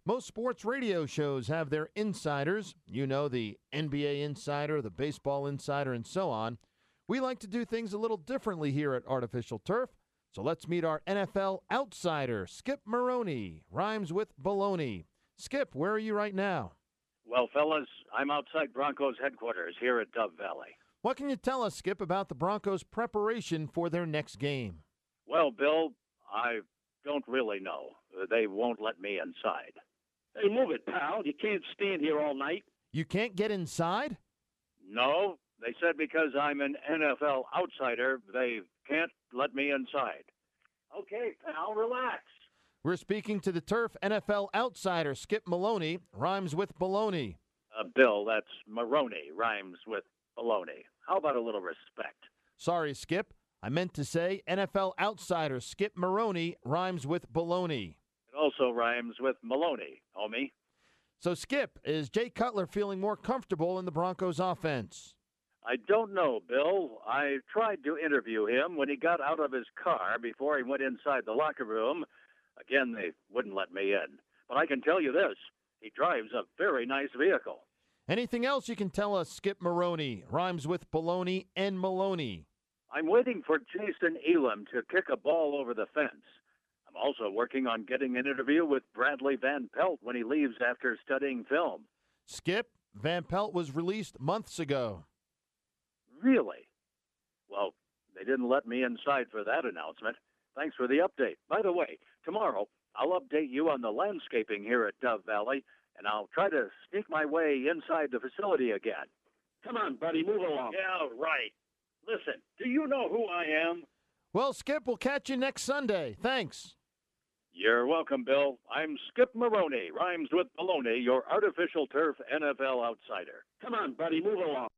Most sports radio shows have their insiders. You know, the NBA insider, the baseball insider, and so on. We like to do things a little differently here at Artificial Turf. So let's meet our NFL outsider, Skip Maroney. Rhymes with baloney. Skip, where are you right now? Well, fellas, I'm outside Broncos headquarters here at Dove Valley. What can you tell us, Skip, about the Broncos' preparation for their next game? Well, Bill, I don't really know. They won't let me inside. Hey, move it, pal. You can't stand here all night. You can't get inside? No, they said because I'm an NFL outsider, they can't let me inside. Okay, pal, relax. We're speaking to the Turf NFL outsider, Skip Maloney. Rhymes with baloney. Bill, that's Maroney, rhymes with baloney. How about a little respect? Sorry, Skip. I meant to say NFL outsider Skip Maroney rhymes with baloney. It also rhymes with Maloney, homie. So, Skip, is Jay Cutler feeling more comfortable in the Broncos offense? I don't know, Bill. I tried to interview him when he got out of his car before he went inside the locker room. Again, they wouldn't let me in. But I can tell you this, he drives a very nice vehicle. Anything else you can tell us, Skip Maroney? Rhymes with baloney and Maloney. I'm waiting for Jason Elam to kick a ball over the fence. I'm also working on getting an interview with Bradley Van Pelt when he leaves after studying film. Skip, Van Pelt was released months ago. Really? Well, they didn't let me inside for that announcement. Thanks for the update. By the way, tomorrow I'll update you on the landscaping here at Dove Valley, and I'll try to sneak my way inside the facility again. Come on, buddy, move along. Yeah, right. Listen, do you know who I am? Well, Skip, we'll catch you next Sunday. Thanks. You're welcome, Bill. I'm Skip Maroney, rhymes with baloney, your artificial turf NFL outsider. Come on, buddy, move along.